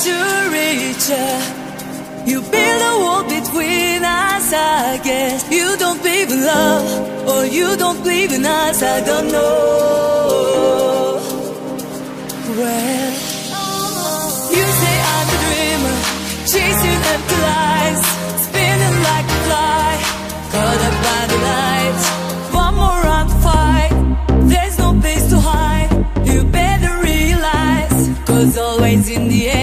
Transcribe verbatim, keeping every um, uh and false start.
to reach her. You build a wall between us, I guess. You don't believe in love, or you don't believe in us, I don't know. Well, you say I'm a dreamer, chasing empty lies, spinning like a fly, caught up by the lights. One more round to fight, there's no place to hide. You better realize, cause always in the end